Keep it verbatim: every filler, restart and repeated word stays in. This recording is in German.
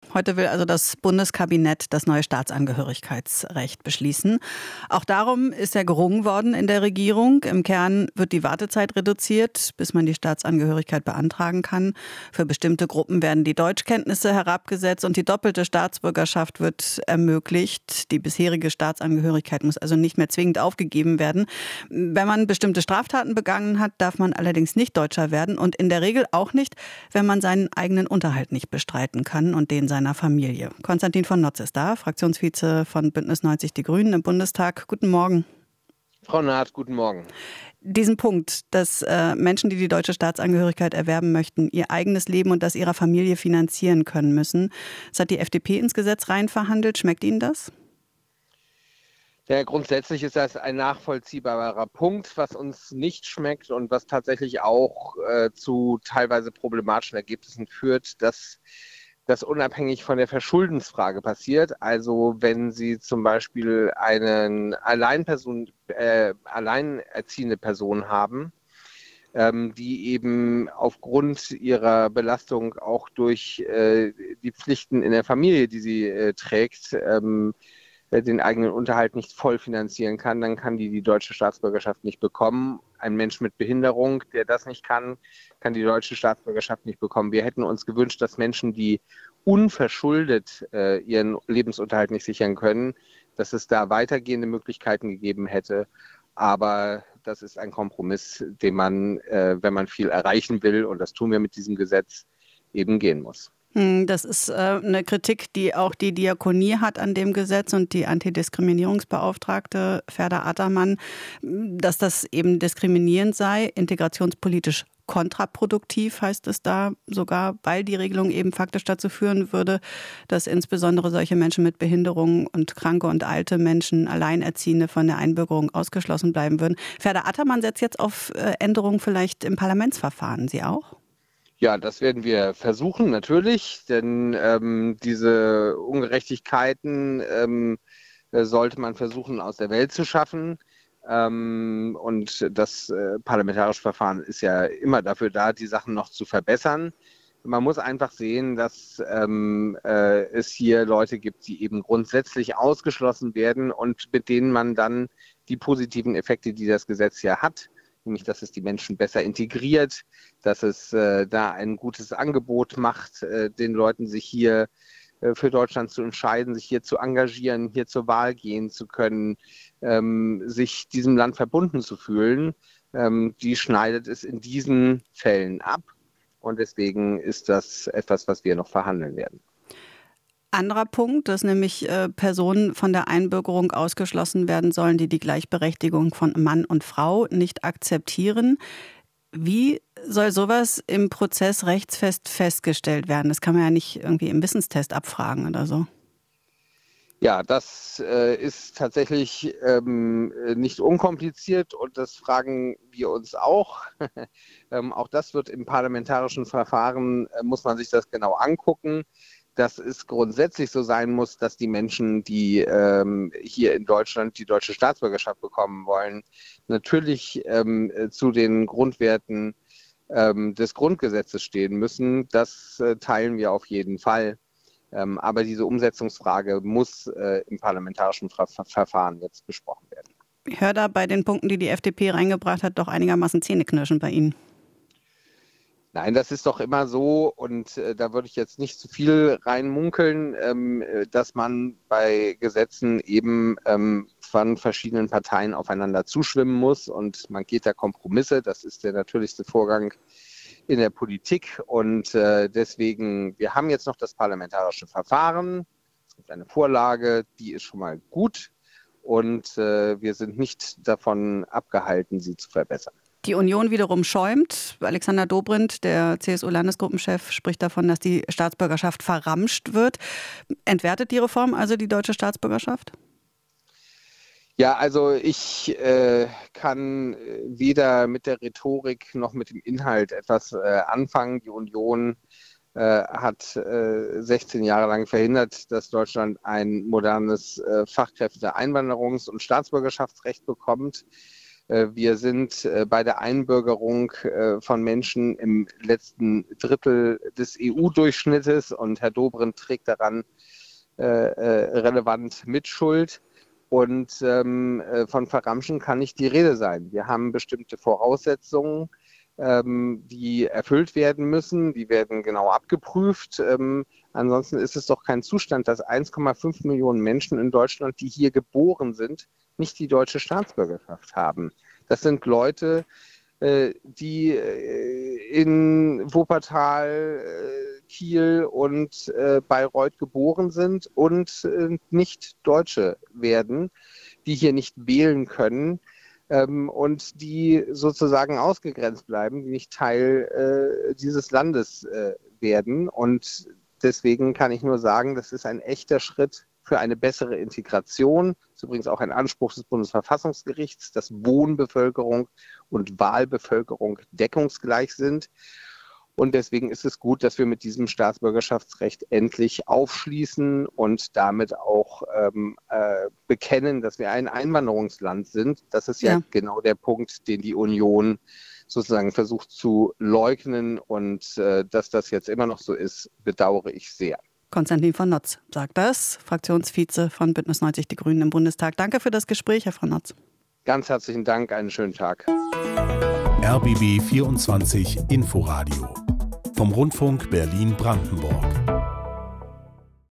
Heute will also das Bundeskabinett das neue Staatsangehörigkeitsrecht beschließen. Auch darum ist ja gerungen worden in der Regierung. Im Kern wird die Wartezeit reduziert, bis man die Staatsangehörigkeit beantragen kann. Für bestimmte Gruppen werden die Deutschkenntnisse herabgesetzt und die doppelte Staatsbürgerschaft wird ermöglicht. Die bisherige Staatsangehörigkeit muss also nicht mehr zwingend aufgegeben werden. Wenn man bestimmte Straftaten begangen hat, darf man allerdings nicht Deutscher werden und in der Regel auch nicht, wenn man seinen eigenen Unterhalt nicht bestreiten kann und den seiner Familie. Konstantin von Notz ist da, Fraktionsvize von Bündnis neunzig Die Grünen im Bundestag. Guten Morgen. Frau Naht, guten Morgen. Diesen Punkt, dass äh, Menschen, die die deutsche Staatsangehörigkeit erwerben möchten, ihr eigenes Leben und das ihrer Familie finanzieren können müssen, das hat die F D P ins Gesetz rein verhandelt. Schmeckt Ihnen das? Ja, grundsätzlich ist das ein nachvollziehbarer Punkt, was uns nicht schmeckt und was tatsächlich auch äh, zu teilweise problematischen Ergebnissen führt, dass das unabhängig von der Verschuldensfrage passiert. Also wenn Sie zum Beispiel eine Alleinperson, äh, alleinerziehende Person haben, ähm, die eben aufgrund ihrer Belastung auch durch äh, die Pflichten in der Familie, die sie äh, trägt, ähm, den eigenen Unterhalt nicht voll finanzieren kann, dann kann die die deutsche Staatsbürgerschaft nicht bekommen. Ein Mensch mit Behinderung, der das nicht kann, kann die deutsche Staatsbürgerschaft nicht bekommen. Wir hätten uns gewünscht, dass Menschen, die unverschuldet äh, ihren Lebensunterhalt nicht sichern können, dass es da weitergehende Möglichkeiten gegeben hätte. Aber das ist ein Kompromiss, den man, äh, wenn man viel erreichen will, und das tun wir mit diesem Gesetz, eben gehen muss. Das ist äh, eine Kritik, die auch die Diakonie hat an dem Gesetz und die Antidiskriminierungsbeauftragte Ferda Ataman, dass das eben diskriminierend sei, integrationspolitisch kontraproduktiv heißt es da sogar, weil die Regelung eben faktisch dazu führen würde, dass insbesondere solche Menschen mit Behinderungen und kranke und alte Menschen, Alleinerziehende von der Einbürgerung ausgeschlossen bleiben würden. Ferda Ataman setzt jetzt auf Änderungen vielleicht im Parlamentsverfahren. Sie auch? Ja, das werden wir versuchen, natürlich, denn ähm, diese Ungerechtigkeiten ähm, sollte man versuchen, aus der Welt zu schaffen. Ähm, und das äh, parlamentarische Verfahren ist ja immer dafür da, die Sachen noch zu verbessern. Man muss einfach sehen, dass ähm, äh, es hier Leute gibt, die eben grundsätzlich ausgeschlossen werden und mit denen man dann die positiven Effekte, die das Gesetz ja hat, nämlich dass es die Menschen besser integriert, dass es äh, da ein gutes Angebot macht, äh, den Leuten sich hier äh, für Deutschland zu entscheiden, sich hier zu engagieren, hier zur Wahl gehen zu können, ähm, sich diesem Land verbunden zu fühlen. Ähm, die schneidet es in diesen Fällen ab und deswegen ist das etwas, was wir noch verhandeln werden. Anderer Punkt, dass nämlich äh, Personen von der Einbürgerung ausgeschlossen werden sollen, die die Gleichberechtigung von Mann und Frau nicht akzeptieren. Wie soll sowas im Prozess rechtsfest festgestellt werden? Das kann man ja nicht irgendwie im Wissenstest abfragen oder so. Ja, das äh, ist tatsächlich ähm, nicht unkompliziert und das fragen wir uns auch. ähm, auch das wird im parlamentarischen Verfahren, äh, muss man sich das genau angucken. Dass es grundsätzlich so sein muss, dass die Menschen, die ähm, hier in Deutschland die deutsche Staatsbürgerschaft bekommen wollen, natürlich ähm, zu den Grundwerten ähm, des Grundgesetzes stehen müssen. Das äh, teilen wir auf jeden Fall. Ähm, aber diese Umsetzungsfrage muss äh, im parlamentarischen Ver- Verfahren jetzt besprochen werden. Ich höre da bei den Punkten, die die F D P reingebracht hat, doch einigermaßen Zähneknirschen bei Ihnen. Nein, das ist doch immer so und äh, da würde ich jetzt nicht zu viel reinmunkeln, ähm, dass man bei Gesetzen eben ähm, von verschiedenen Parteien aufeinander zuschwimmen muss und man geht da Kompromisse. Das ist der natürlichste Vorgang in der Politik und äh, deswegen, wir haben jetzt noch das parlamentarische Verfahren. Es gibt eine Vorlage, die ist schon mal gut und äh, wir sind nicht davon abgehalten, sie zu verbessern. Die Union wiederum schäumt. Alexander Dobrindt, der C S U-Landesgruppenchef, spricht davon, dass die Staatsbürgerschaft verramscht wird. Entwertet die Reform also die deutsche Staatsbürgerschaft? Ja, also ich äh, kann weder mit der Rhetorik noch mit dem Inhalt etwas äh, anfangen. Die Union äh, hat äh, sechzehn Jahre lang verhindert, dass Deutschland ein modernes äh, Fachkräfte-, Einwanderungs- und Staatsbürgerschaftsrecht bekommt. Wir sind bei der Einbürgerung von Menschen im letzten Drittel des E U-Durchschnittes und Herr Dobrindt trägt daran relevant Mitschuld. Und ähm, von Verramschen kann nicht die Rede sein. Wir haben bestimmte Voraussetzungen, ähm, die erfüllt werden müssen. Die werden genau abgeprüft. Ähm, ansonsten ist es doch kein Zustand, dass eins Komma fünf Millionen Menschen in Deutschland, die hier geboren sind, nicht die deutsche Staatsbürgerschaft haben. Das sind Leute, äh, die äh, in Wuppertal, äh, Kiel und äh, Bayreuth geboren sind und äh, nicht Deutsche werden, die hier nicht wählen können ähm, und die sozusagen ausgegrenzt bleiben, die nicht Teil äh, dieses Landes äh, werden. Und deswegen kann ich nur sagen, das ist ein echter Schritt für eine bessere Integration. Das ist übrigens auch ein Anspruch des Bundesverfassungsgerichts, dass Wohnbevölkerung und Wahlbevölkerung deckungsgleich sind. Und deswegen ist es gut, dass wir mit diesem Staatsbürgerschaftsrecht endlich aufschließen und damit auch ähm, äh, bekennen, dass wir ein Einwanderungsland sind. Das ist ja, ja genau der Punkt, den die Union sozusagen versucht zu leugnen. Und äh, dass das jetzt immer noch so ist, bedauere ich sehr. Konstantin von Notz sagt das, Fraktionsvize von Bündnis neunzig Die Grünen im Bundestag. Danke für das Gespräch, Herr von Notz. Ganz herzlichen Dank, einen schönen Tag. R B B vierundzwanzig Inforadio vom Rundfunk Berlin-Brandenburg.